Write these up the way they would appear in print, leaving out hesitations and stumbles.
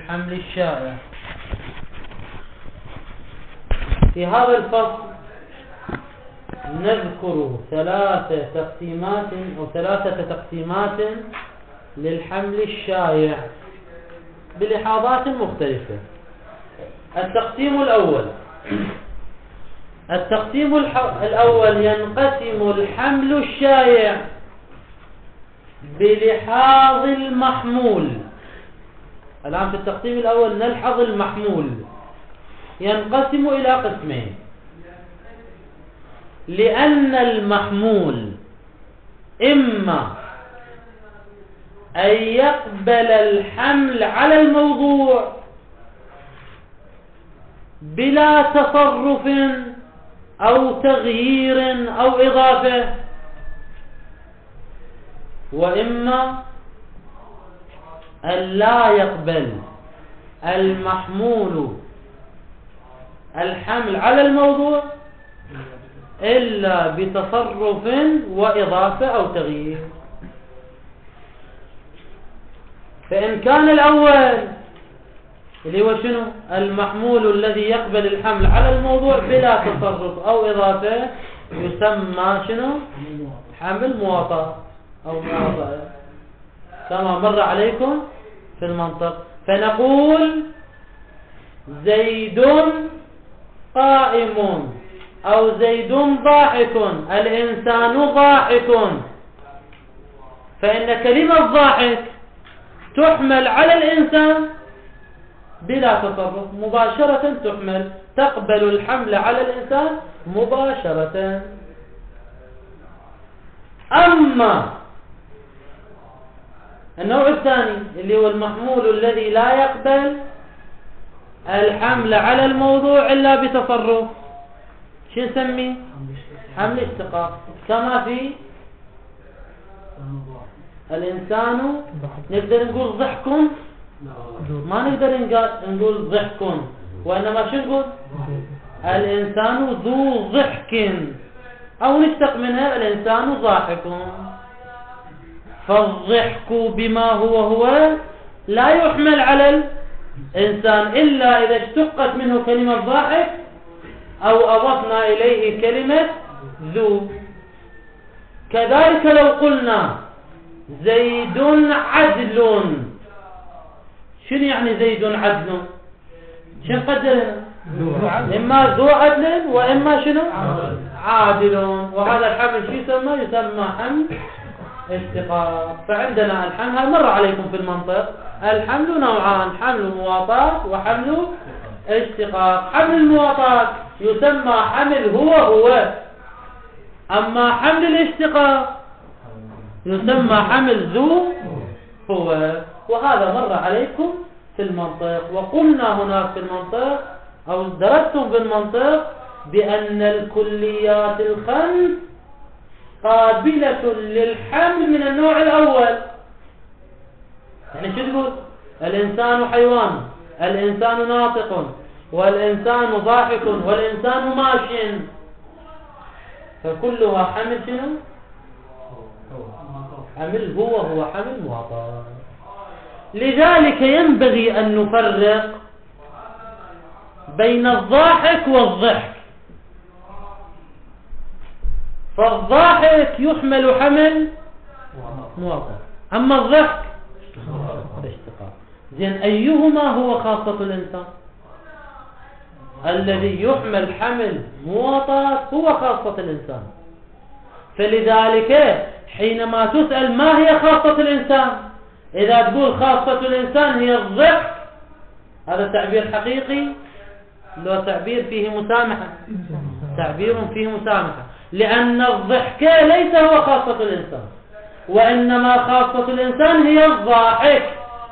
للحمل الشائع. في هذا الفصل نذكر ثلاثة تقسيمات للحمل الشائع بلحاظات مختلفة. التقسيم الأول ينقسم الحمل الشائع بلحاظ المحمول. الآن في التقسيم الأول نلحظ المحمول، ينقسم إلى قسمين، لأن المحمول إما أن يقبل الحمل على الموضوع بلا تصرف أو تغيير أو إضافة، وإما أن لا يقبل المحمول الحمل على الموضوع إلا بتصرف وإضافة أو تغيير. فإن كان الأول اللي هو شنو؟ المحمول الذي يقبل الحمل على الموضوع بلا تصرف أو إضافة يسمى شنو؟ حمل مواطأ أو مواطأة، كما مر عليكم في المنطق. فنقول زيد قائم أو زيد ضاحك، الإنسان ضاحك، فإن كلمة ضاحك تحمل على الإنسان بلا تصرف، مباشرة تحمل، تقبل الحمل على الإنسان مباشرة. أما النوع الثاني اللي هو المحمول الذي لا يقبل الحمل على الموضوع إلا بتصرف، شو نسميه؟ حمل اشتقاق. كما في الإنسان نقدر نقول ضحك، ما نقدر نقول ضحك، وإنما شو نقول؟ الإنسان ذو ضحك، أو نشتق منها الإنسان ضاحك. فالضحك بما هو لا يحمل على الإنسان إلا إذا اشتقت منه كلمة ضاحك أو أضفنا إليه كلمة ذو. كذلك لو قلنا زيد عدل، شنو يعني زيد عدل؟ شنو نقدر؟ إما ذو عدل وإما شنو؟ عادل. وهذا الحمل شو يسمى؟ يسمى حمل اشتقاق. فعندنا الحمل، هذا مر عليكم في المنطق، الحمل نوعان، حمل مواطاة وحمل اشتقاق. حمل المواطاة يسمى حمل هو، أما حمل الاشتقاق يسمى حمل ذو هو. وهذا مر عليكم في المنطق. وقلنا هناك في المنطق أو درستم في المنطق بأن الكليات الخمس قابلة للحمل من النوع الأول. يعني شو تقول؟ الإنسان حيوان، الإنسان ناطق، والإنسان ضاحك، والإنسان ماشي، فكلها حمل شنو؟ حمل هو حمل مواطأ. لذلك ينبغي أن نفرق بين الضاحك والضحك. فالضاحك يحمل حمل مواطأ، أما الضحك اشتقاق. زين، أيهما هو خاصة الإنسان؟ الذي يحمل حمل مواطأ هو خاصة الإنسان. فلذلك حينما تسأل ما هي خاصة الإنسان، إذا تقول خاصة الإنسان هي الضحك، هذا تعبير حقيقي، لو تعبير فيه مسامحة، تعبير فيه مسامحة، لأن الضحك ليس هو خاصة الإنسان، وإنما خاصة الإنسان هي الضاحك،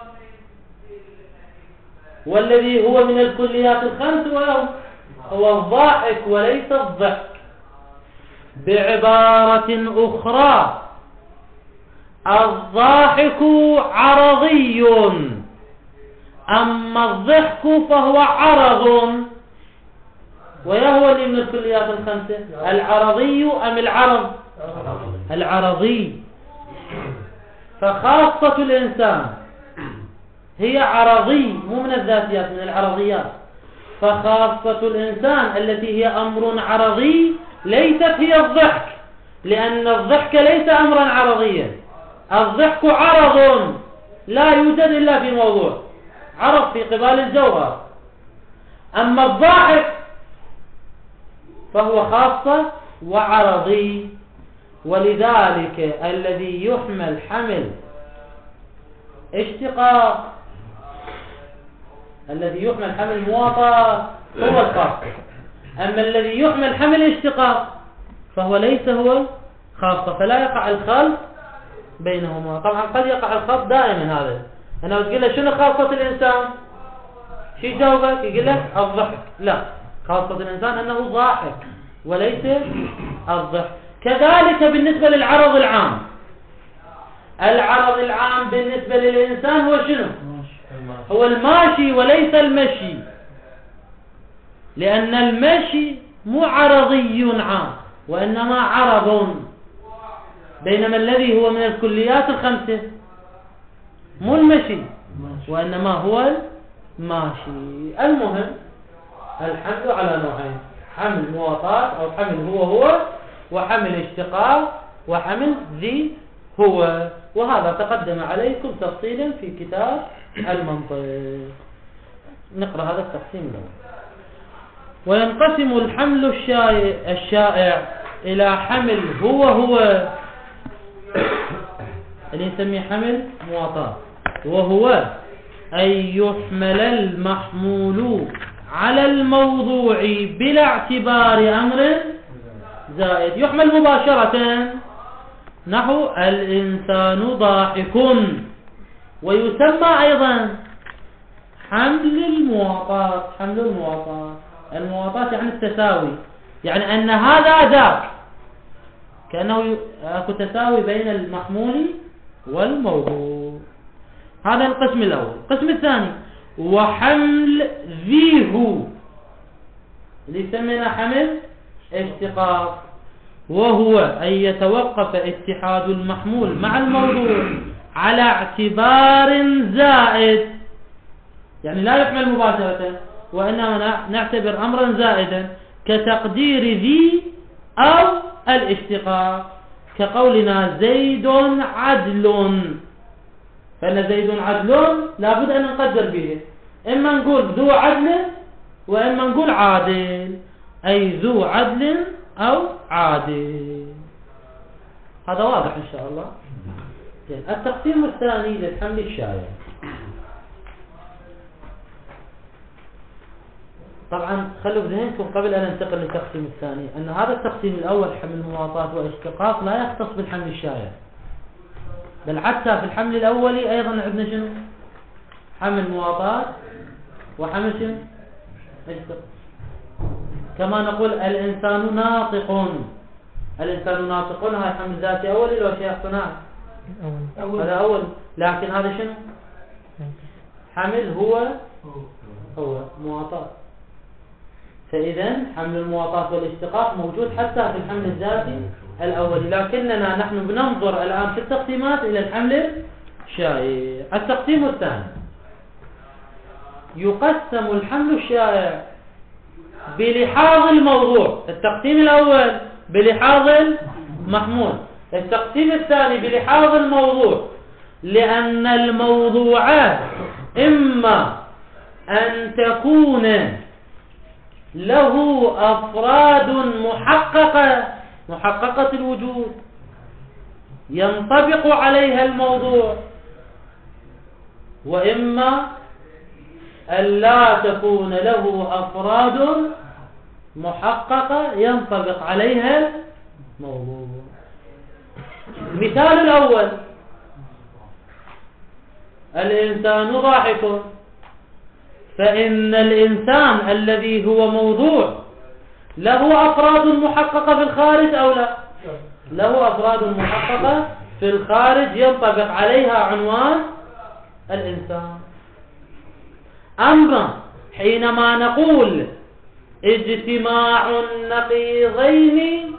والذي هو من الكليات الخمس هو الضاحك وليس الضحك. بعبارة أخرى، الضاحك عرضي، أما الضحك فهو عرض، ويهو اللي من الكليات الخمسة، العرضي أم العرض؟ العرضي. فخاصة الإنسان هي عرضي مو من الذاتيات، من العرضيات. فخاصة الإنسان التي هي أمر عرضي ليست هي الضحك، لأن الضحك ليس أمرا عرضيا. الضحك عرض لا يوجد إلا في موضوع، عرض في قبال الجوهر. أما الضاحك فهو خاصة وعرضي. ولذلك الذي يحمل حمل اشتقاق، الذي يحمل حمل مواطاة هو الخاص. أما الذي يحمل حمل اشتقاق فهو ليس هو خاصة، فلا يقع الخلط بينهما. طبعا قد يقع الخلط دائما. هذا أنا بتقول له شنو خاصة الإنسان، شو يجاوبك؟ يقول لك الضحك. لا، خاصة الإنسان أنه ضاحك وليس الضحك. كذلك بالنسبة للعرض العام. العرض العام بالنسبة للإنسان هو شنو؟ هو الماشي وليس المشي، لأن المشي مو عرضي عام وإنما عرض، بينما الذي هو من الكليات الخمسة مو المشي وإنما هو الماشي. المهم الحمل على نوعين: حمل مواطاة أو حمل هو، وحمل اشتقاق، وحمل ذي هو. وهذا تقدم عليكم تفصيلا في كتاب المنطق. نقرأ هذا التقسيم الأول. وينقسم الحمل الشائع إلى حمل هو اللي نسميه حمل مواطاة، وهو أن يحمل المحمول على الموضوع بلا اعتبار أمر زائد. يحمل مباشرة، نحو الإنسان ضاحك. ويسمى أيضا حمل المواطاة. حمل المواطاة يعني التساوي، يعني أن هذا ذاك، كأنه أكو تساوي بين المحمول والموضوع. هذا القسم الأول. القسم الثاني وحمل ذي هو، اللي يسمينا حمل اشتقاق، وهو أن يتوقف اتحاد المحمول مع الموضوع على اعتبار زائد، يعني لا يحمل مباشرة وإنما نعتبر أمرا زائدا كتقدير ذي أو الاشتقاق، كقولنا زيد عدل. فإن زيد عدل لابد أن نقدر به، إما نقول ذو عدل وإما نقول عادل، أي ذو عدل أو عادل. هذا واضح إن شاء الله. التقسيم الثاني للحمل الشائع. طبعا خلوا بذهنكم قبل أن ننتقل للتقسيم الثاني أن هذا التقسيم الأول حمل مواطاة واشتقاق لا يختص بالحمل الشائع، بل حتى في الحمل الأولي أيضا عندنا شنو؟ حمل مواطاة وحمل شنو؟ اشتقاق. كما نقول الإنسان ناطق. الإنسان ناطق هاي حمل ذاتي أولي لو شيء اصطناعي؟ هذا أول. لكن هذا شنو؟ حمل هو مواطاة. فإذا حمل المواطاة والاشتقاق موجود حتى في الحمل الذاتي الأولي، لكننا نحن بننظر الآن في التقسيمات إلى الحمل الشائع. التقسيم الثاني يقسم الحمل الشائع بلحاظ الموضوع. التقسيم الأول بلحاظ المحمول، التقسيم الثاني بلحاظ الموضوع، لأن الموضوع إما أن تكون له أفراد محققة الوجود ينطبق عليها الموضوع، وإما أن لا تكون له أفراد محققة ينطبق عليها الموضوع. مثال الأول الإنسان ضاحك، فإن الإنسان الذي هو موضوع له أفراد محققة في الخارج أو لا؟ له أفراد محققة في الخارج ينطبق عليها عنوان الإنسان. أما حينما نقول اجتماع النقيضين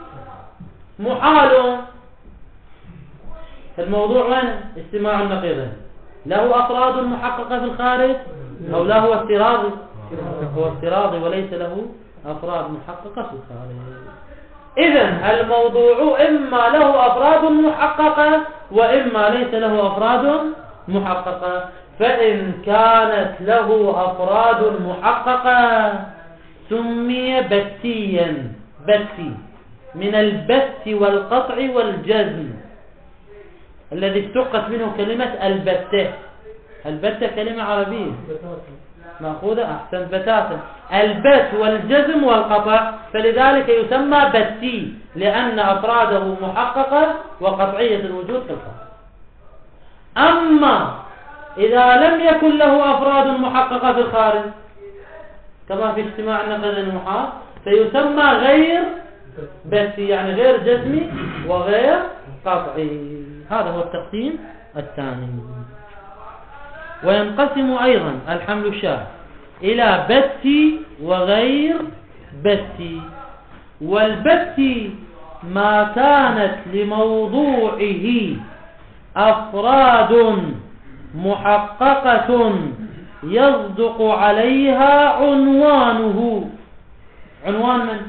محال، الموضوع وين؟ اجتماع النقيضين. له أفراد محققة في الخارج أو لا هو افتراضي؟ هو افتراضي وليس له أفراد محققة في الخارج. إذن الموضوع إما له أفراد محققة وإما ليس له أفراد محققة. فإن كانت له أفراد محققة سمي بتيا، بتي من البت والقطع والجزم الذي اشتقت منه كلمة البتة. البتة كلمة عربية مأخوذة أحسن بتاتا، البت والجزم والقطع، فلذلك يسمى بتي لأن أفراده محققة وقطعية الوجود في الخارج. أما إذا لم يكن له أفراد محققة في الخارج كما في اجتماع النقل المحال فيسمى غير بتي، يعني غير جزمي وغير قطعي. هذا هو التقسيم الثاني. وينقسم أيضا الحمل الشاذ إلى بتي وغير بتي. والبتي ما كانت لموضوعه أفراد محققة يصدق عليها عنوانه. عنوان من؟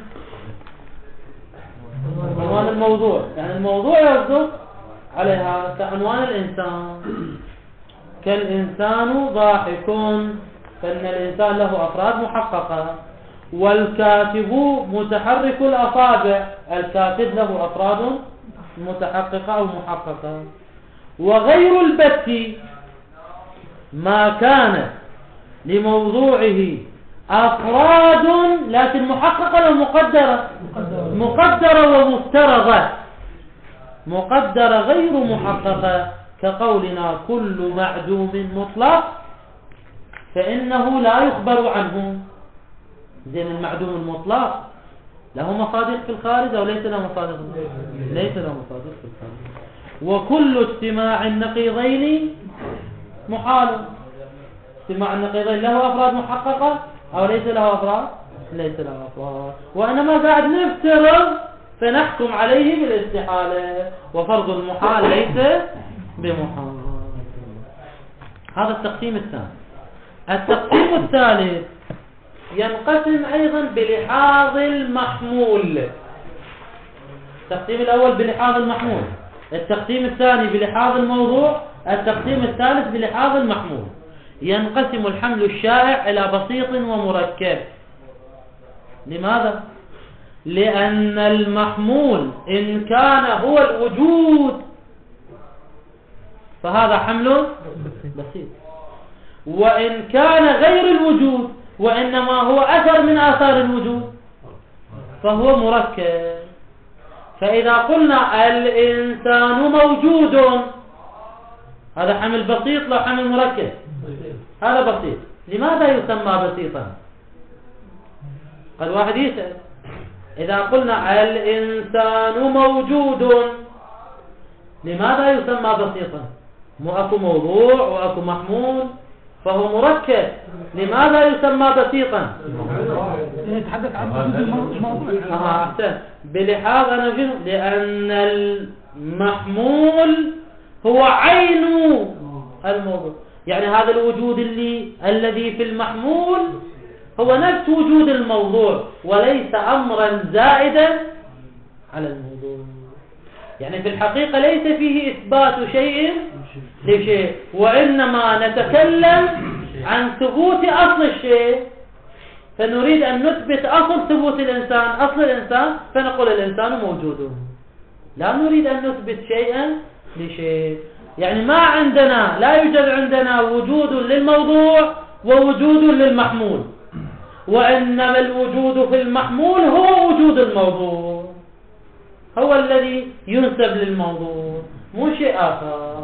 عنوان الموضوع، يعني الموضوع يصدق عليها، كعنوان الإنسان، كالإنسان ضاحك، فإن الإنسان له أفراد محققة. والكاتب متحرك الأصابع، الكاتب له أفراد متحققة أو محققة. وغير البت ما كان لموضوعه أفراد لكن محققة أو مقدرة؟ مقدرة ومفترضة. مقدرة غير محققة كقولنا كل معدوم مطلق فإنه لا يخبر عنه. زين المعدوم المطلق له مصادق في الخارج أو ليس له مصادق؟ ليس له مصادق في الخارج. وكل اجتماع النقيضين محال. اجتماع النقيضين له أفراد محققة أو ليس له أفراد؟ ليس له أفراد. وإنما قاعد نفترض فنحكم عليه بالاستحالة، وفرض المحال ليس بمحال. هذا التقسيم الثاني. التقسيم الثالث ينقسم أيضا بلحاظ المحمول. التقسيم الأول بلحاظ المحمول، التقسيم الثاني بلحاظ الموضوع، التقسيم الثالث بلحاظ المحمول. ينقسم الحمل الشائع إلى بسيط ومركب. لماذا؟ لأن المحمول إن كان هو الوجود فهذا حمل بسيط، وإن كان غير الوجود وإنما هو أثر من آثار الوجود فهو مركب. فإذا قلنا الإنسان موجود هذا حمل بسيط لا حمل مركب؟ هذا بسيط. لماذا يسمى بسيطا؟ قد واحد يسأل إذا قلنا الإنسان موجود لماذا يسمى بسيطا؟ مو أكو موضوع وأكو محمول فهو مركب، لماذا يسمى بسيطا؟ يتحدث عن وجود الموضوع. أحسن. بلحاظ لأن المحمول هو عين الموضوع، يعني هذا الوجود الذي في المحمول هو نفس وجود الموضوع وليس أمرا زائدا على الموضوع. يعني في الحقيقة ليس فيه إثبات شيء لشيء، وإنما نتكلم عن ثبوت أصل الشيء، فنريد أن نثبت أصل ثبوت الإنسان، أصل الإنسان، فنقول الإنسان موجود. لا نريد أن نثبت شيئا لشيء. يعني ما عندنا، لا يوجد عندنا وجود للموضوع ووجود للمحمول، وإنما الوجود في المحمول هو وجود الموضوع، هو الذي ينسب للموضوع مو شيء آخر،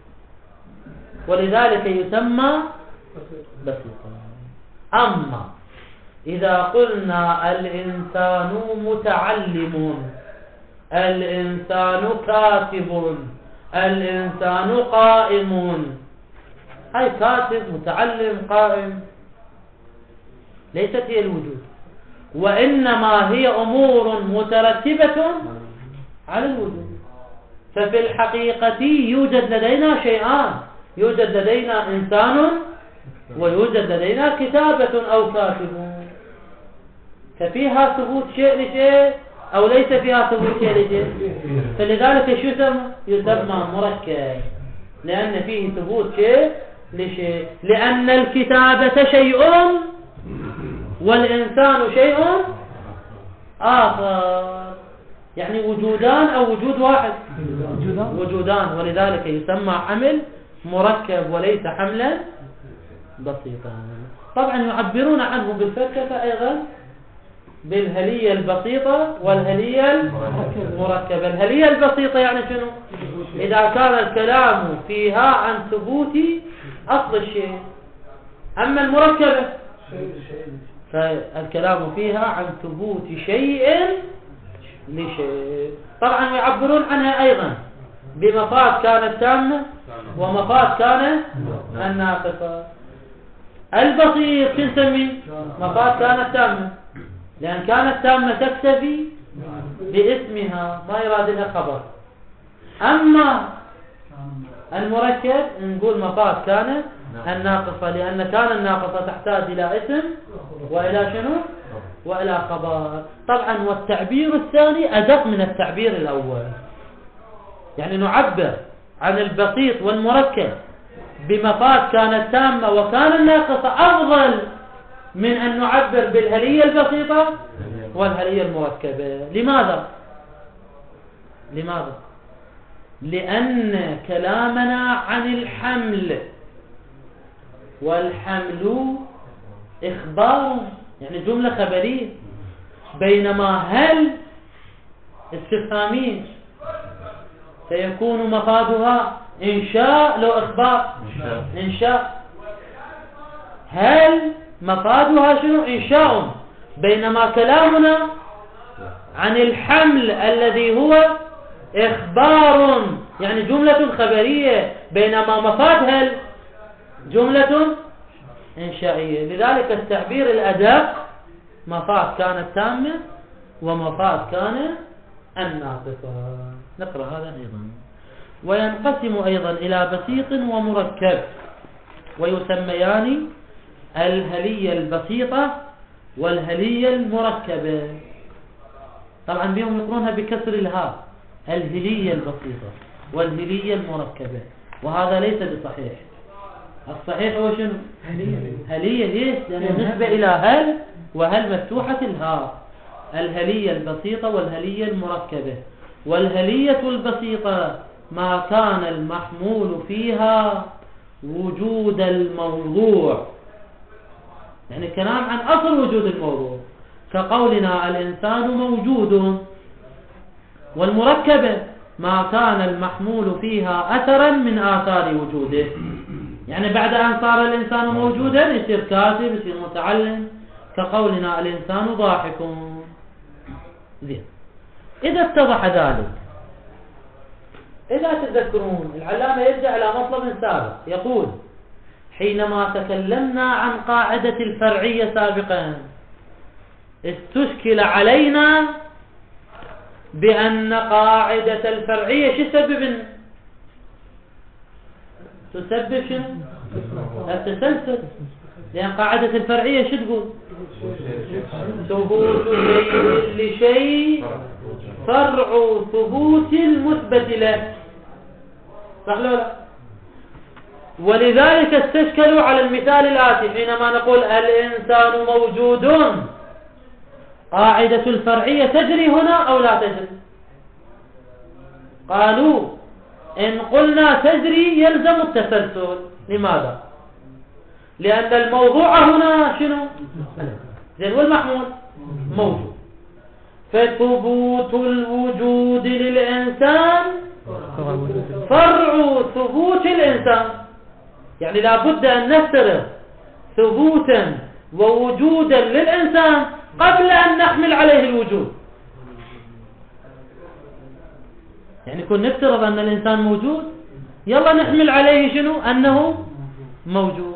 ولذلك يسمى بسيطا. أما إذا قلنا الإنسان متعلم، الإنسان كاتب، الإنسان قائم، هاي كاتب متعلم قائم ليست هي الوجود، وإنما هي أمور مترتبة على الوجود. ففي الحقيقة يوجد لدينا شيئان، يوجد لدينا إنسان ويوجد لدينا كتابة أو كاتب، ففيها ثبوت شيء لشيء أو ليس فيها ثبوت شيء لشيء، فلذلك شو يسمى مركب، لأن فيه ثبوت شيء لشيء، لأن الكتابة شيء والإنسان شيء آخر، يعني وجودان أو وجود واحد، وجودان، ولذلك يسمى حمل مركب وليس حملا بسيطا. طبعا يعبرون عنه بالفكة أيضا بالهلية البسيطة والهلية المركبة. الهلية البسيطة يعني شنو؟ إذا كان الكلام فيها عن ثبوت أصل الشيء، أما المركبة فالكلام فيها عن ثبوت شيء لشيء. طبعا يعبرون عنها أيضا بمفاد كانت تامة ومفاد كان الناقصة. البسيط نسميه مفاد كانت تامة، لأن كانت تامة تكتفي باسمها ما يراد لها خبر. أما المركب نقول مفاد كان الناقصة، لأن كان الناقصة تحتاج إلى اسم وإلى شنو؟ وإلى خبر. طبعا والتعبير الثاني أدق من التعبير الأول، يعني نعبر عن البسيط والمركب بمفاد كانت تامة وكان الناقصة أفضل من أن نعبر بالهلية البسيطة والهلية المركبة. لماذا؟ لأن كلامنا عن الحمل، والحمل إخبار يعني جملة خبرية، بينما هل استفهامية سيكون مفادها إنشاء لو إخبار إنشاء، هل مفادها شنو؟ إنشاء، بينما كلامنا عن الحمل الذي هو إخبار يعني جملة خبرية، بينما مفاد هل جملة إنشائية. لذلك التعبير الأدق مفاد كانت تامة ومفاد كان الناقصة. نقرأ هذا أيضا. وينقسم أيضا إلى بسيط ومركب، ويسميان الهلية البسيطة والهلية المركبة. طبعا بهم يقرونها بكسر الهاء، الهلية البسيطة والهلية المركبة، وهذا ليس بصحيح. الصحيح هو شنو؟ هلية. ليش؟ لأنه نسبة إلى هل، وهل مفتوحة الهاء. الهلية البسيطة والهلية المركبة. والهلية البسيطة ما كان المحمول فيها وجود الموضوع، يعني كلام عن أصل وجود الموضوع، كقولنا الإنسان موجود. والمركبة ما كان المحمول فيها أثرا من آثار وجوده، يعني بعد أن صار الإنسان موجودا يصير كاتب، يصير متعلم، كقولنا الإنسان ضاحك. زين، إذا اتضح ذلك، إذا تذكرون العلامة يبدأ على مطلب سابق، يقول حينما تكلمنا عن قاعدة الفرعية سابقا استشكل علينا بأن قاعدة الفرعية شو تسبب؟ تسبب شنو؟ التسلسل. لأن قاعدة الفرعية شو تقول؟ ثبوت شيء لشيء فرع ثبوت المثبت له، صح لو لا؟ ولذلك استشكلوا على المثال الآتي حينما نقول الإنسان موجود، قاعدة الفرعية تجري هنا أو لا تجري؟ قالوا إن قلنا تجري يلزم التسلسل. لماذا؟ لأن الموضوع هنا شنو؟ زين، والمحمول موجود، فثبوت الوجود للإنسان فرع ثبوت الإنسان، يعني لابد أن نفترض ثبوتا ووجودا للإنسان قبل أن نحمل عليه الوجود. يعني كن نفترض أن الإنسان موجود، يلا نحمل عليه شنو؟ أنه موجود،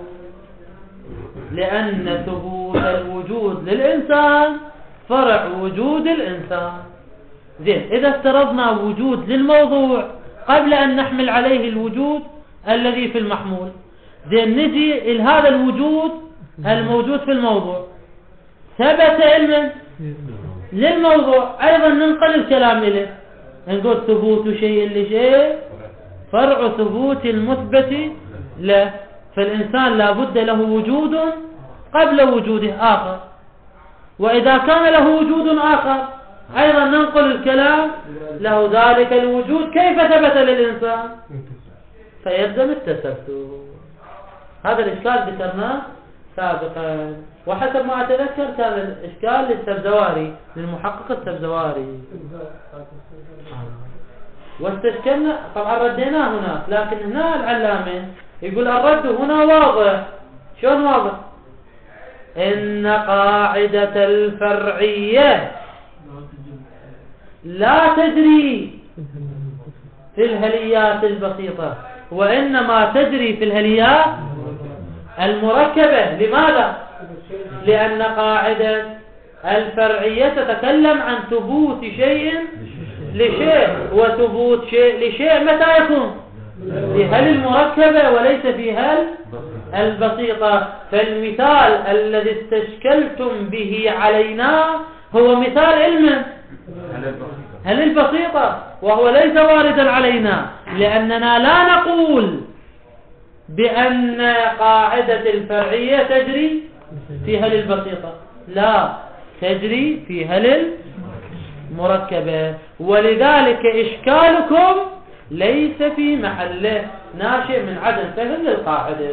لأن ثبوت الوجود للإنسان فرع وجود الإنسان. زين، إذا افترضنا وجود للموضوع قبل أن نحمل عليه الوجود، الذي في المحمول. زين نجي لهذا الوجود الموجود في الموضوع، ثبت علما للموضوع، أيضا ننقل الكلام إليه، نقول ثبوت شيء لشيء فرع ثبوت المثبت له. فالإنسان لا بد له وجود قبل وجوده آخر، وإذا كان له وجود آخر أيضا ننقل الكلام له ذلك الوجود كيف ثبت للإنسان، فيلزم التسلسل. هذا الإشكال ذكرناه سابقا، وحسب ما أتذكر كان الإشكال للسبزواري، للمحقق السبزواري، واستشكلنا طبعا رديناه هناك، لكن هنا العلامة يقول الرد هنا واضح. شلون واضح؟ إن قاعدة الفرعية لا تجري في الهليات البسيطة، وإنما تجري في الهليات المركبة. لماذا؟ لأن قاعدة الفرعية تتكلم عن ثبوت شيء لشيء، وثبوت شيء لشيء متى يكون؟ في هل المركبة وليس في هل البسيطة. فالمثال الذي استشكلتم به علينا هو مثال علم هل البسيطة، وهو ليس واردا علينا، لأننا لا نقول بأن قاعدة الفرعية تجري في هل البسيطة، لا، تجري في هل المركبة. ولذلك إشكالكم ليس في محله، ناشئ من عدم فهم للقاعدة.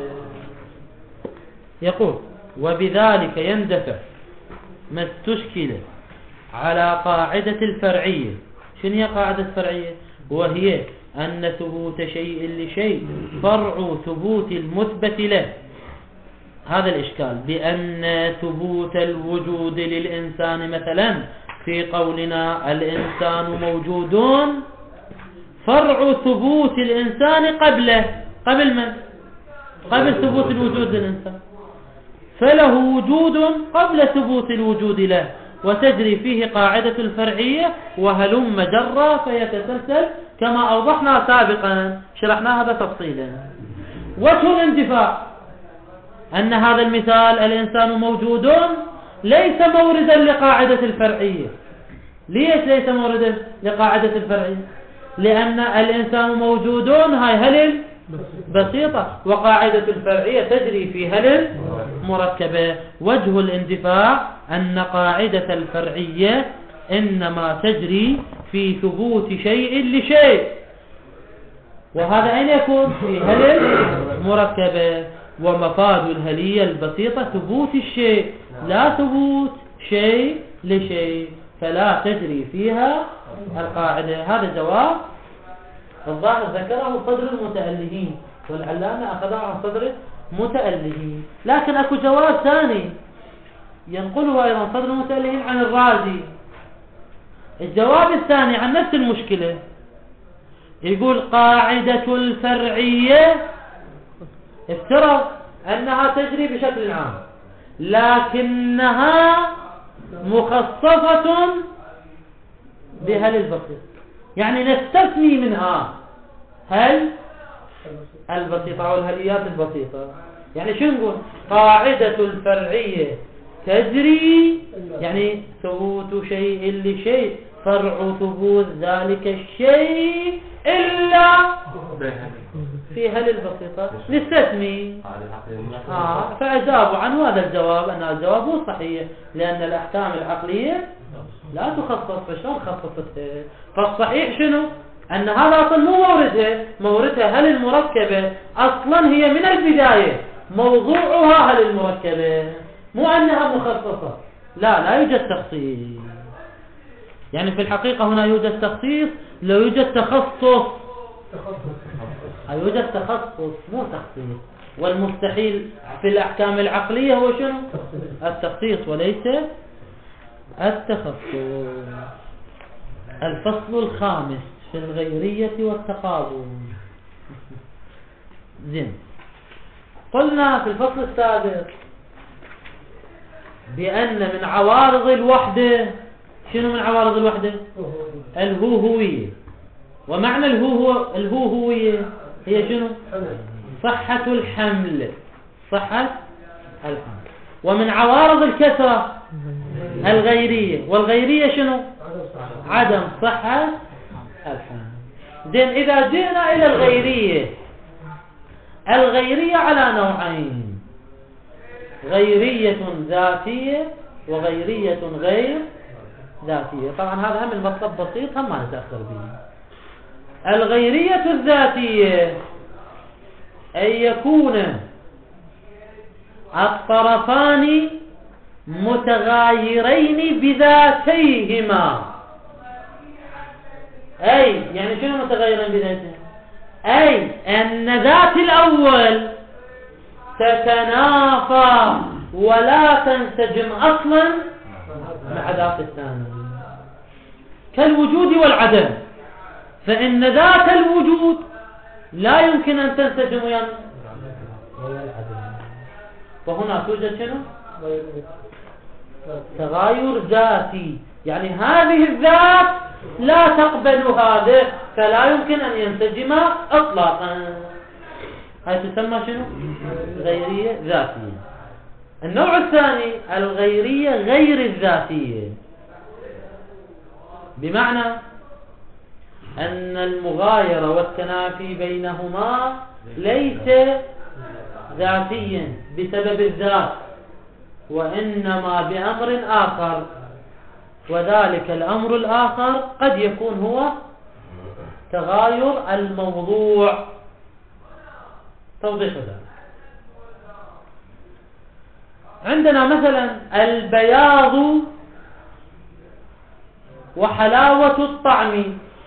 يقول وبذلك يندفع ما استشكل على قاعدة الفرعية. شنو هي قاعدة الفرعية؟ وهي أن ثبوت شيء لشيء فرع ثبوت المثبت له. هذا الإشكال بأن ثبوت الوجود للإنسان مثلا في قولنا الإنسان موجود فرع ثبوت الإنسان قبله. قبل من؟ قبل ثبوت الوجود للإنسان، فله وجود قبل ثبوت الوجود له، وتجري فيه قاعدة الفرعية وهلم جرى فيتسلسل كما أوضحنا سابقا، شرحنا هذا تفصيلا. وجه الاندفاع أن هذا المثال الإنسان موجود ليس موردا لقاعدة الفرعية. ليش ليس موردا لقاعدة الفرعية؟ لأن الإنسان موجود هاي هل بسيطة، وقاعدة الفرعية تجري في هل مركبة. وجه الاندفاع أن قاعدة الفرعية إنما تجري في ثبوت شيء لشيء، وهذا أين يكون؟ في هل مركبة. ومفاد الهلية البسيطة ثبوت الشيء، لا ثبوت شيء لشيء، فلا تجري فيها القاعدة. هذا جواب الظاهر ذكره صدر المتألهين، والعلامة أخذها عن صدر متألهين. لكن أكو جواب ثاني ينقله أيضا صدر المتألهين عن الرازي. الجواب الثاني عن نفس المشكلة، يقول قاعدة الفرعية افترض أنها تجري بشكل عام، لكنها مخصصة بهل البسيط، يعني نستثني منها هل البسيطة أو الهليات البسيطة. يعني شو نقول؟ قاعدة الفرعية تجري يعني ثبوت شيء لشيء فرع ثبوت ذلك الشيء إلا في هل البسيطة، نستثني. فأجابوا عن هذا الجواب أن الجواب هو صحيح، لأن الأحكام العقلية لا تخصص، فشلون خصصتها؟ فالصحيح شنو؟ أن هذا أصلا مو موردها هل المركبة، أصلا هي من البداية موضوعها هل المركبة، مو أنها مخصصة. لا يوجد تخصيص، يعني في الحقيقة هنا يوجد تخصيص، لا يوجد تخصص. يوجد تخصص مو تخصيص، والمستحيل في الأحكام العقلية هو شنو؟ التخصيص وليس التخصص. الفصل الخامس في الغيرية والتقابل. زين، قلنا في الفصل السابق بأن من عوارض الوحدة، شنو من عوارض الوحدة؟ الهوهوية. ومعنى الهوهوية هي شنو؟ صحة الحمل. صحة الحمل. ومن عوارض الكسرة الغيرية، والغيرية شنو؟ عدم صحة الحمل. زين، إذا جئنا إلى الغيرية، الغيرية على نوعين: غيرية ذاتية وغيرية غير ذاتية. طبعا هذا هم المطلب بسيط، هم ما نتأخر به. الغيرية الذاتية أن يكون الطرفان متغايرين بذاتيهما. أي يعني شنو متغايرين بذاتيهما؟ أي أن ذات الأول تتنافى ولا تنسجم أصلا مع ذات الثاني، كالوجود والعدم. فإن ذات الوجود لا يمكن أن تنسجم ويا العدم، فهنا توجد شنو؟ تغاير ذاتي، يعني هذه الذات لا تقبل هذا، فلا يمكن أن ينسجما إطلاقا. هاي تسمى شنو؟ غيرية ذاتية. النوع الثاني الغيرية غير الذاتية، بمعنى أن المغايرة والتنافي بينهما ليس ذاتيا بسبب الذات، وإنما بأمر آخر، وذلك الأمر الآخر قد يكون هو تغاير الموضوع. توضيح ذلك: عندنا مثلا البياض وحلاوة الطعم.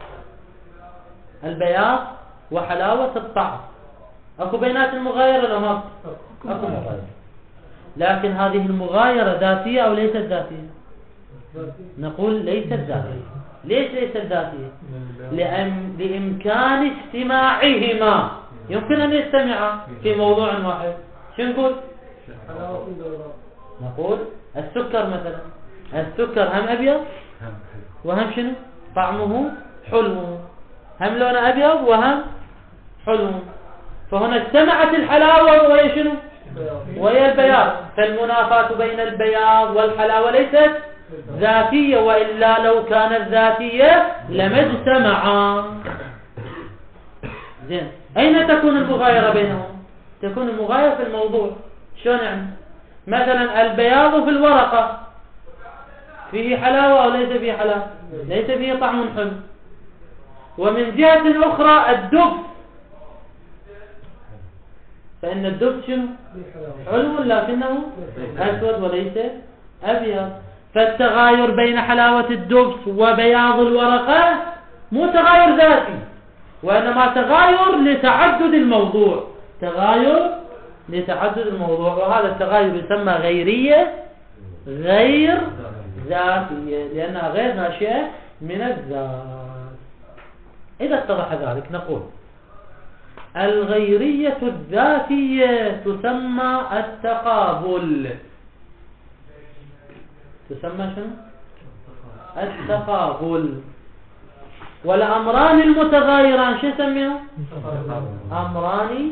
البياض وحلاوة الطعم، أكو بينات المغايرة ولا ما أكو مغايرة؟ لكن هذه المغايرة ذاتية أو ليست ذاتية؟ نقول ليست ذاتية. ليش ليست ذاتية؟ لإمكان اجتماعهما، يمكن أن يجتمعا في موضوع واحد. شو نقول؟ نقول السكر مثلا، السكر هم أبيض وهم شنو؟ طعمه حلو، هم لونه أبيض وهم حلو، فهنا اجتمعت الحلاوة وهي شنو؟ وهي البياض. فالمنافاة بين البياض والحلاوة ليست ذاتية، وإلا لو كانت ذاتية لما اجتمعا. زين، أين تكون المغايرة بينهم؟ تكون المغايرة في الموضوع. شلون يعني؟ مثلا البياض في الورقة فيه حلاوة أو ليس فيه حلاوة؟ ليس فيه طعم حلو. ومن جهة أخرى الدب، فإن الدب شنو؟ حلو لكنه أسود وليس أبيض. فالتغاير بين حلاوة الدبس وبياض الورقة مو تغاير ذاتي، وإنما تغاير لتعدد الموضوع، تغاير لتعدد الموضوع. وهذا التغاير يسمى غيرية غير ذاتية، لأنها غير ناشئة من الذات. إذا اتضح ذلك نقول الغيرية الذاتية تسمى التقابل. تسمى شنو؟ التقابل. والأمران المتغايران شو نسميهم؟ أمران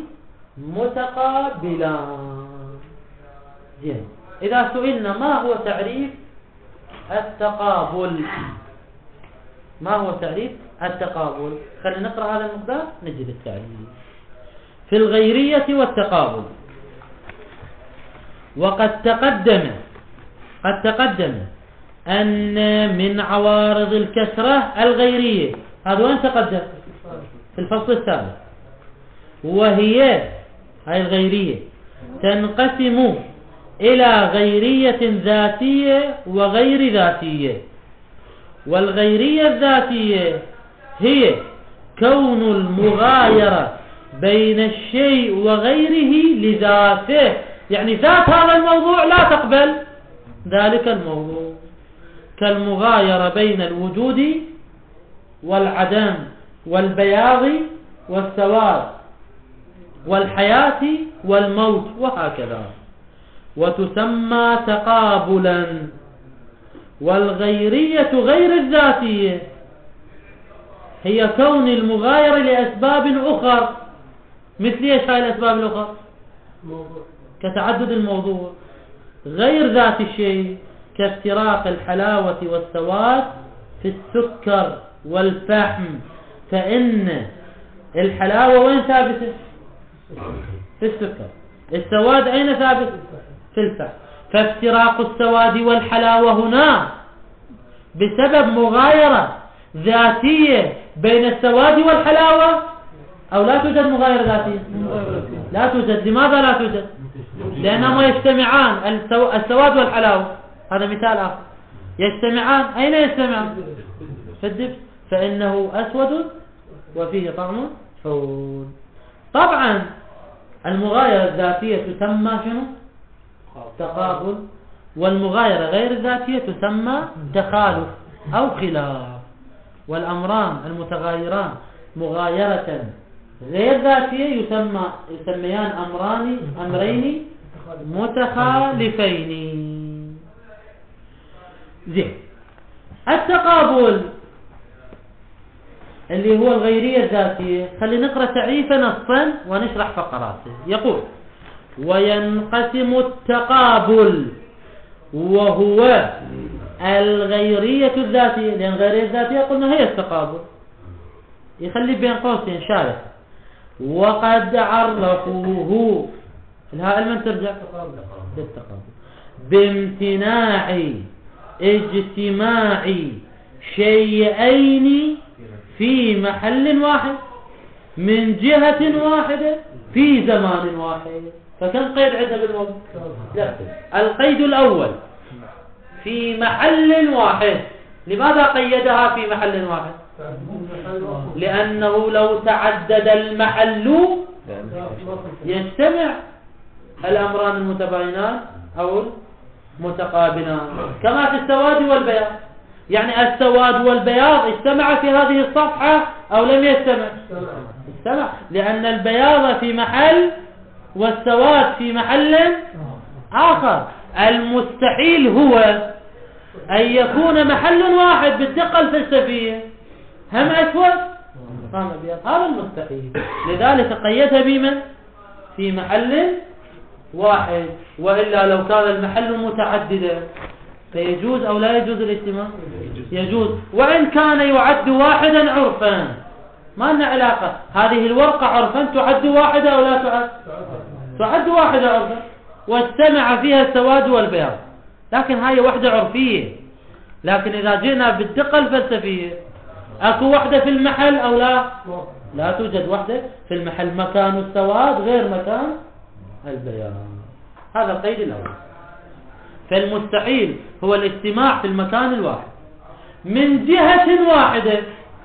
متقابلان. زين، إذا سئلنا ما هو تعريف التقابل؟ ما هو تعريف التقابل؟ خلينا نقرأ هذا المقدار نجد التعريف. في الغيرية والتقابل: وقد تقدم أن من عوارض الكسرة الغيرية. هذا وين تقدم؟ في الفصل الثالث. وهي هاي الغيرية تنقسم إلى غيرية ذاتية وغير ذاتية. والغيرية الذاتية هي كون المغايرة بين الشيء وغيره لذاته، يعني ذات هذا الموضوع لا تقبل ذلك الموضوع، كالمغايرة بين الوجود والعدم والبياض والسواد والحياة والموت وهكذا، وتسمى تقابلا. والغيرية غير الذاتية هي كون المغايرة لأسباب أخرى مثل ايش هاي الأسباب الأخرى؟ كتعدد الموضوع. غير ذات الشيء كافتراق الحلاوة والسواد في السكر والفحم، فإن الحلاوة وين ثابتة؟ في السكر. السواد أين ثابت؟ في الفحم. فافتراق السواد والحلاوة هنا بسبب مغايرة ذاتية بين السواد والحلاوة، أو لا توجد مغايرة ذاتية؟ لا توجد. لماذا لا توجد؟ لأنهما يجتمعان، السواد والحلاوة، هذا مثال آخر، يجتمعان. أين يجتمعان؟ في الدبس، فإنه أسود وفيه طعم حول. طبعا المغايرة الذاتية تسمى شنو؟ تقابل، والمغايرة غير الذاتية تسمى تخالف أو خلاف. والأمران المتغايران مغايرة غير ذاتية يسميان أمرين متخالفين. زين. التقابل اللي هو الغيرية الذاتية، خلينا نقرأ تعريفه نصا ونشرح فقراته. يقول: وينقسم التقابل وهو الغيرية الذاتية، لأن الغيرية الذاتية قلنا هي التقابل، يخلي بين قوسين شارح. وقد عرفوه، الهاء من ترجع للتقابل، بامتناع اجتماع شيئين في محل واحد من جهة واحدة في زمان واحد. فكم قيد عندنا بالوقت؟ القيد الأول في محل واحد. لماذا قيدها في محل واحد؟ لأنه لو تعدد المحل يجتمع الأمران المتباينان أو المتقابلان، كما في السواد والبياض. يعني السواد والبياض اجتمع في هذه الصفحة أو لم يجتمع؟ اجتمع، لأن البياض في محل والسواد في محل آخر. المستحيل هو أن يكون محل واحد بالدقة الفلسفية، هم أسود هم أبيض، هذا المستحيل. لذلك قيدها بمن؟ في محل واحد. وإلا لو كان المحل متعددا فيجوز أو لا يجوز الاجتماع؟ يجوز، وإن كان يعد واحدا عرفا، ما لنا علاقة. هذه الورقة عرفا تعد واحدة أو لا تعد؟ تعد واحدة عرفا، واجتمع فيها السواد والبياض، لكن هاي وحدة عرفية. لكن إذا جئنا بالدقة الفلسفية، أكو وحدة في المحل أو لا؟ لا توجد وحدة في المحل. مكان السواد غير مكان البياض. هذا القيد الأول. فالمستحيل هو الاجتماع في المكان الواحد من جهة واحدة.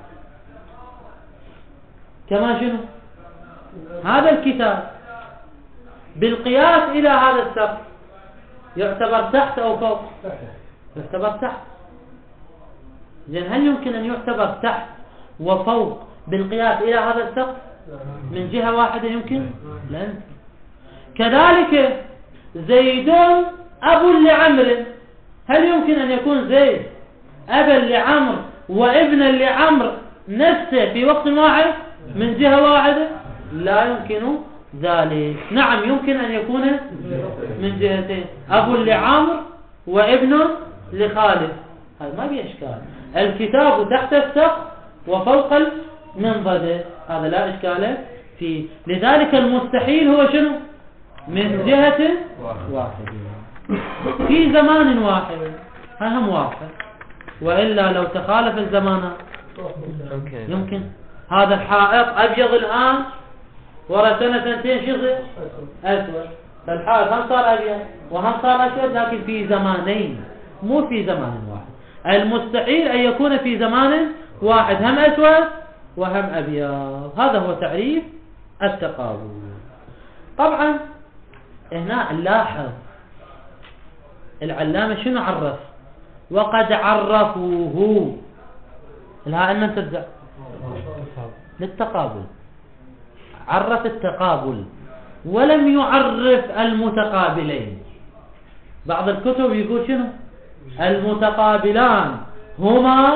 كما شنو؟ هذا الكتاب بالقياس إلى هذا السقف يعتبر تحت أو فوق؟ يعتبر تحت. زين، هل يمكن أن يعتبر تحت وفوق بالقياس إلى هذا السقف من جهة واحدة؟ يمكن؟ لا يمكن. كذلك زيد أب لعمر، هل يمكن أن يكون زيد أبا لعمر وابنا لعمر نفسه في وقت واحد من جهة واحدة؟ لا يمكن ذلك. نعم، يمكن أن يكون من جهتين، أب لعمر وابن لخالد، هذا ما في إشكال. الكتاب تحت السقف وفوق المنضدة، هذا لا إشكال فيه. لذلك المستحيل هو شنو؟ من جهة واحدة في زمان واحد، أهم واحد. وإلا لو تخالف الزمان يمكن. هذا الحائط أبيض الآن، ورا سنة سنتين شغل أسود، فالحائط هم صار أبيض وهم صار أسود، لكن في زمانين مو في زمان واحد. المستحيل أن يكون في زمان واحد هم أسود وهم أبيض. هذا هو تعريف التقابل. طبعا هنا نلاحظ العلامة شنو عرف؟ وقد عرفوه، الهاء من ترجع للتقابل. عرف التقابل ولم يعرف المتقابلين. بعض الكتب يقول شنو؟ المتقابلان هما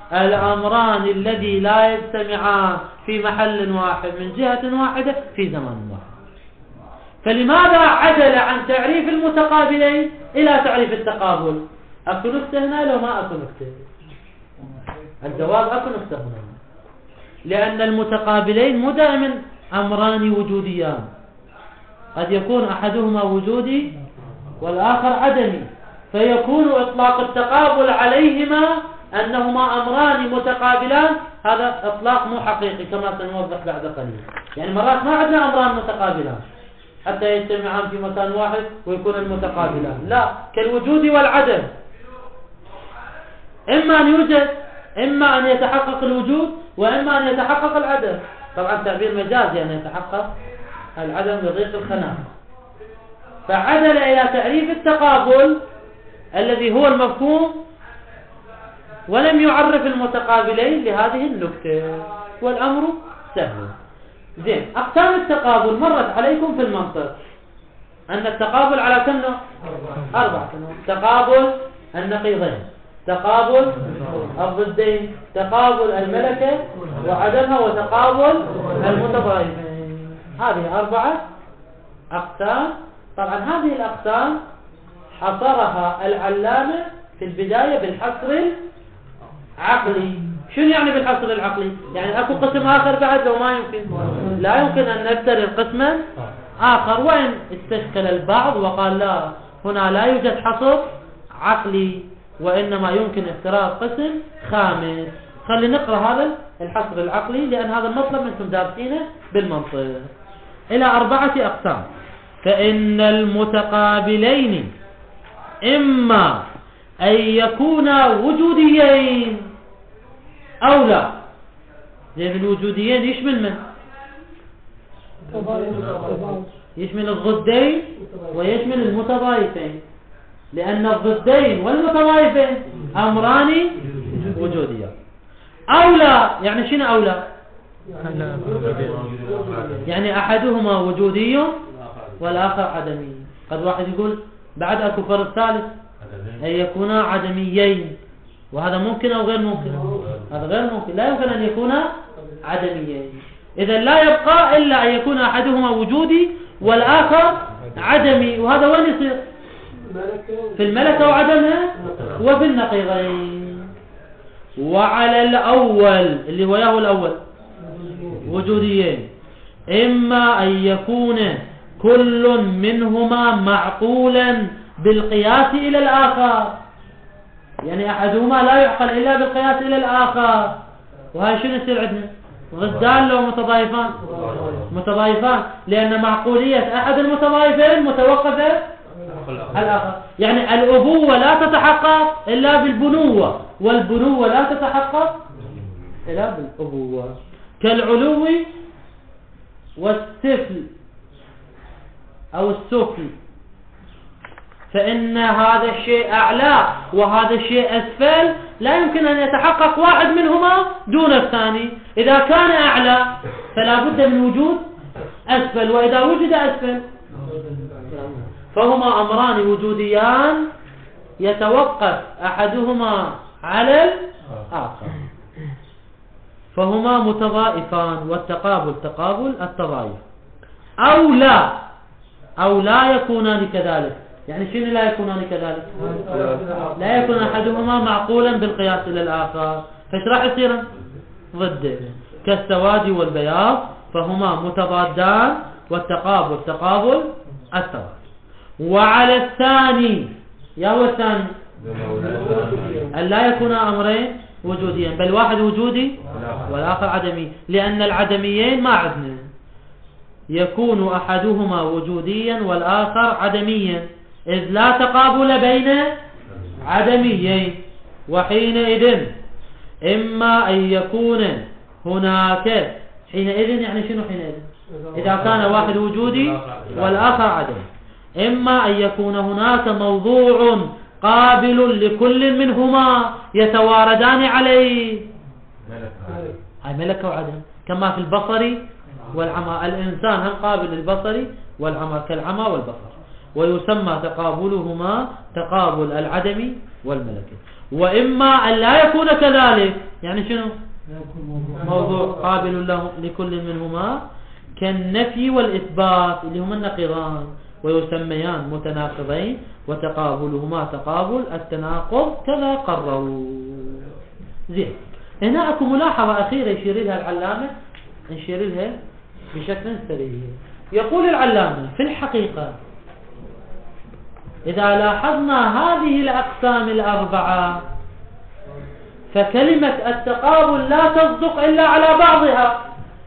الأمران الذي لا يجتمعان في محل واحد من جهة واحدة في زمان واحد. فلماذا عدل عن تعريف المتقابلين إلى تعريف التقابل؟ أكو نكتة هنا لو ما أكو نكتة؟ الجواب أكو نكتة هنا، لأن المتقابلين مو دائما أمران وجوديان، قد يكون أحدهما وجودي والآخر عدمي، فيكون إطلاق التقابل عليهما أنهما أمران متقابلان هذا إطلاق مو حقيقي كما سنوضح بعد قليل. يعني مرات ما عندنا أمران متقابلان حتى يجتمعان في مكان واحد ويكون المتقابلان، لا، كالوجود والعدم، إما أن يوجد، إما أن يتحقق الوجود وإما أن يتحقق العدم. طبعا تعبير مجازي أن يتحقق العدم بضيق الخناق. فعدل إلى تعريف التقابل الذي هو المفهوم ولم يعرف المتقابلين لهذه النكتة، والأمر سهل. زين، أقسام التقابل مرت عليكم في المنطق أن التقابل على كم نوع؟ 4 نوع: تقابل النقيضين، تقابل الضدين، تقابل الملكة وعدمها، وتقابل المتضايفين. هذه 4 أقسام. طبعا هذه الأقسام حصرها العلامة في البداية بالحصر العقلي. شنو يعني بالحصر العقلي؟ يعني أكو قسم آخر بعد لو ما يمكن، لا يمكن أن نفترض قسما آخر، وإن استشكل البعض وقال لا، هنا لا يوجد حصر عقلي وإنما يمكن افتراض قسم خامس. خلي نقرأ هذا الحصر العقلي لأن هذا المطلب منكم دارسينه بالمنطق. إلى 4 أقسام. فإن المتقابلين إما أن يكونا وجوديين أو لا. لأن الوجوديين يشمل من؟ يشمل الضدين ويشمل المتضايفين، لأن الضدين والمتضايفين أمران وجوديان. أو لا، يعني شنو أو لا؟ يعني أحدهما وجودي والآخر عدمي. قد واحد يقول بعد أكو فرض ثالث أن يكونا عدميين، وهذا ممكن أو غير ممكن؟ هذا غير ممكن، لا يمكن أن يكونا عدميين. إذا لا يبقى إلا أن يكون أحدهما وجودي والآخر عدمي، وهذا وين يصير؟ في الملكة وعدمها وفي النقيضين. وعلى الأول اللي هو ياهو الأول وجوديين، إما أن يكون كل منهما معقولا بالقياس إلى الآخر، يعني أحدهما لا يعقل إلا بالقياس إلى الآخر. وهي شنو يصير عندنا؟ ضدان لو متضايفان؟ متضايفان، لأن معقولية أحد المتضايفين متوقفة الآخر. يعني الأبوة لا تتحقق إلا بالبنوة، والبنوة لا تتحقق إلا بالأبوة، كالعلو والسفل أو السفل. فإن هذا الشيء أعلى وهذا الشيء أسفل، لا يمكن أن يتحقق واحد منهما دون الثاني. إذا كان أعلى فلا بد من وجود أسفل، وإذا وجد أسفل فهما أمران وجوديان يتوقف أحدهما على الآخر، فهما متضائفان، والتقابل تقابل التضايف. أو لا يكونان كذلك. يعني شنو لا يكونان كذلك؟ لا يكون أحدهما معقولا بالقياس إلى الآخر، فايش راح يصير؟ ضده، كالسواد والبياض، فهما متضادان، والتقابل تقابل التضاد. وعلى الثاني، يا هو الثاني أن لا يكون أمرين وجوديين، بل واحد وجودي والآخر عدمي، لأن العدميين ما عندنا، يكون أحدهما وجوديا والآخر عدميا، إذ لا تقابل بين عدميين. وحينئذ إما أن يكون هناك، حينئذ يعني شنو حينئذ؟ إذا كان واحد وجودي والآخر عدمي، إما أن يكون هناك موضوع قابل لكل منهما يتواردان عليه، هاي ملكة وعدم، كما في البصر والعمى. الإنسان هم قابل للبصر والعمى كالعمى والبصر. ويسمى تقابلهما تقابل العدم والملكة. وإما أن لا يكون كذلك، يعني شنو؟ موضوع قابل له لكل منهما كالنفي والإثبات اللي هما النقيضان، ويسميان متناقضين، وتقابلهما تقابل التناقض كذا قرروا. زين، هنا اكو ملاحظة أخيرة يشير لها العلامة، نشير لها بشكل سريع. يقول العلامة في الحقيقة إذا لاحظنا هذه الأقسام الأربعة فكلمة التقابل لا تصدق إلا على بعضها،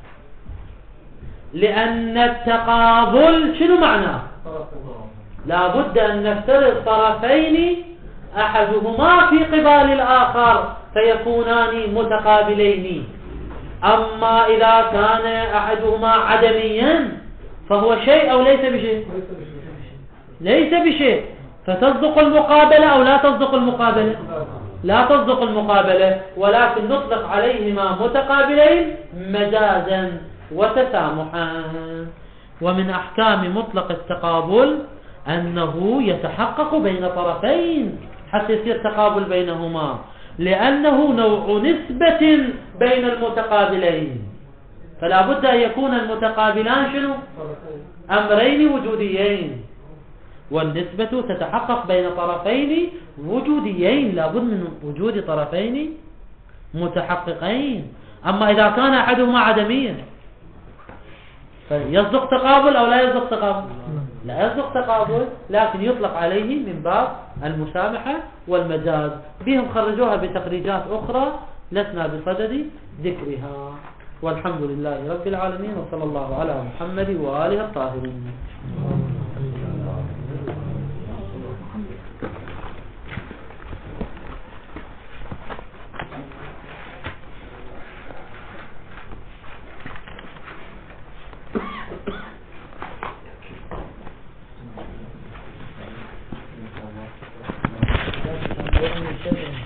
لأن التقابل شنو معناه؟ لا بد أن نفترض طرفين أحدهما في قبال الآخر فيكونان متقابلين. أما إذا كان أحدهما عدميا فهو شيء أو ليس بشيء؟ ليس بشيء، فتصدق المقابلة أو لا تصدق المقابلة؟ لا تصدق المقابلة، ولكن نطلق عليهما متقابلين مجازا وتسامحا. ومن أحكام مطلق التقابل أنه يتحقق بين طرفين حتى يصير تقابل بينهما، لأنه نوع نسبة بين المتقابلين، فلا بد أن يكون المتقابلان شنو؟ أمرين وجوديين، والنسبة تتحقق بين طرفين وجوديين، لا بد من وجود طرفين متحققين. أما إذا كان أحدهما عدميا فيصدق تقابل أو لا يصدق تقابل؟ لا يصدق تقابل، لكن يطلق عليه من باب المسامحة والمجاز. بهم خرجوها بتخريجات أخرى لسنا بصدد ذكرها. والحمد لله رب العالمين، وصلى الله على محمد وآله الطاهرين. Thank you.